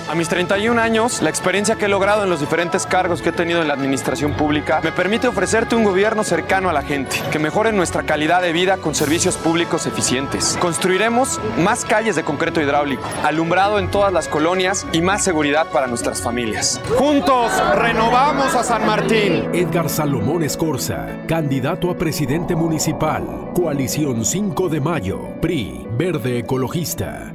A mis 31 años, la experiencia que he logrado en los diferentes cargos que he tenido en la administración pública me permite ofrecerte un gobierno cercano a la gente, que mejore nuestra calidad de vida con servicios públicos eficientes. Construiremos más calles de concreto hidráulico, alumbrado en todas las colonias y más seguridad para nuestras familias. Juntos, renovamos a San Martín. Edgar Salomón Escorza, candidato a presidente municipal. Coalición 5 de Mayo, PRI, Verde Ecologista.